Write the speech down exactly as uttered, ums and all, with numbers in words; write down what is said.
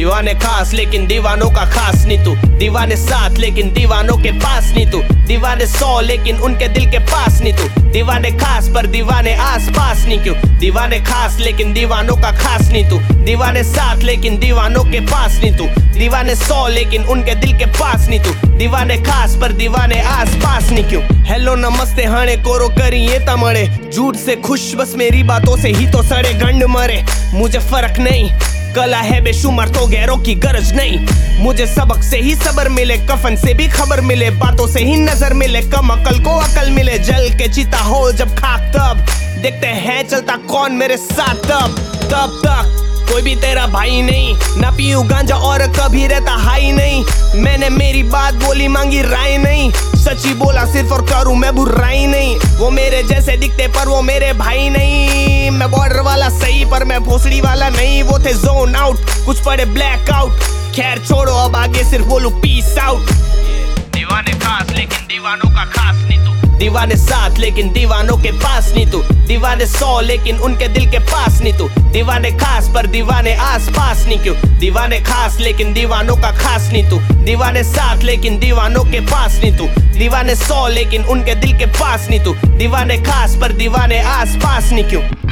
दीवाने खास लेकिन दीवानों का खास नहीं तू। दीवाने साथ लेकिन दीवानों के पास नहीं तू। दीवाने सौ लेकिन उनके दिल के पास नहीं तू। दीवाने खास पर दीवाने आस पास नहीं क्यों। दीवाने खास लेकिन दीवानों का खास नहीं तू। दीवाने साथ लेकिन दीवानों के पास नहीं तू। दीवाने सौ लेकिन उनके दिल के पास नहीं तू। दीवाने खास पर दीवाने आस पास नहीं क्यों। हेलो नमस्ते हाणे कोरो करी ये तमड़े। झूठ से खुश बस मेरी बातों से ही तो सड़े गंड मरे। मुझे फर्क नहीं कला है बेशुमार तो गैरों की गरज नहीं। मुझे सबक से ही सबर मिले, कफन से भी खबर मिले, बातों से ही नजर मिले, कम अकल को अकल मिले। जल के चिता हो जब खाक तब देखते हैं चलता कौन मेरे साथ। तब तब तक कोई भी तेरा भाई नहीं, ना पीऊ गांजा और कभी रहता हाई नहीं। मैंने मेरी बात बोली मांगी राय नहीं, सच्ची बोला सिर्फ और करूं मैं बुराई नहीं। वो मेरे जैसे दिखते पर वो मेरे भाई नहीं। मैं बॉर्डर वाला सही पर मैं भोसड़ी वाला नहीं। वो थे जोन आउट कुछ पड़े ब्लैक आउट। खैर छोड़ो अब आगे सिर्फ बोलूं पीस आउट। दीवाने खास लेकिन दीवानों का खास नहीं तू। दीवाने साथ लेकिन दीवानों के पास नहीं तू। दीवाने सौ लेकिन उनके दिल के पास नहीं तू। दीवाने खास पर दीवाने आस पास नहीं क्यों। दीवाने खास लेकिन दीवानों का खास नहीं तू। दीवाने साथ लेकिन दीवानों के पास नहीं तू। दीवाने सौ लेकिन उनके दिल के पास नहीं तू। दीवाने खास पर दीवाने आस पास नहीं क्यों।